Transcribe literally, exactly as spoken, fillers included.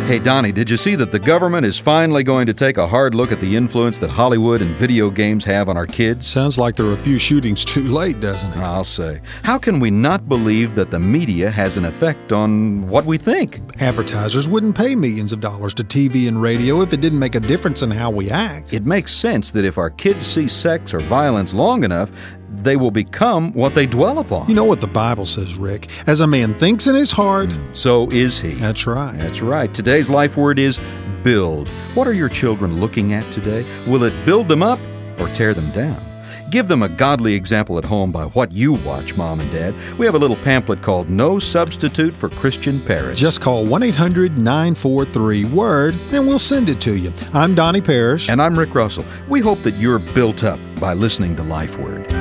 Hey, Donnie, did you see that the government is finally going to take a hard look at the influence that Hollywood and video games have on our kids? Sounds like there are a few shootings too late, doesn't it? I'll say. How can we not believe that the media has an effect on what we think? Advertisers wouldn't pay millions of dollars to T V and radio if it didn't make a difference in how we act. It makes sense that if our kids see sex or violence long enough, they will become what they dwell upon. You know what the Bible says, Rick. As a man thinks in his heart, so is he. That's right. That's right. Today's life word is build. What are your children looking at today? Will it build them up or tear them down? Give them a godly example at home by what you watch, Mom and Dad. We have a little pamphlet called No Substitute for Christian Parents. Just call one eight hundred nine four three WORD and we'll send it to you. I'm Donnie Parrish. And I'm Rick Russell. We hope that you're built up by listening to Life Word.